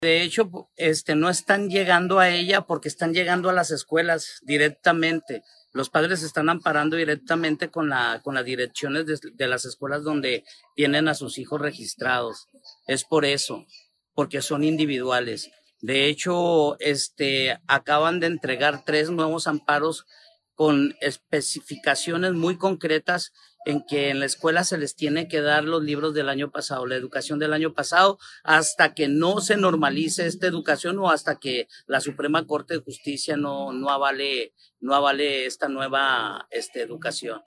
De hecho, no están llegando a ella porque están llegando a las escuelas directamente. Los padres están amparando directamente con las direcciones de las escuelas donde tienen a sus hijos registrados. Es por eso, porque son individuales. De hecho, acaban de entregar 3 nuevos amparos con especificaciones muy concretas en que en la escuela se les tiene que dar los libros del año pasado, la educación del año pasado, hasta que no se normalice esta educación o hasta que la Suprema Corte de Justicia no avale esta nueva educación.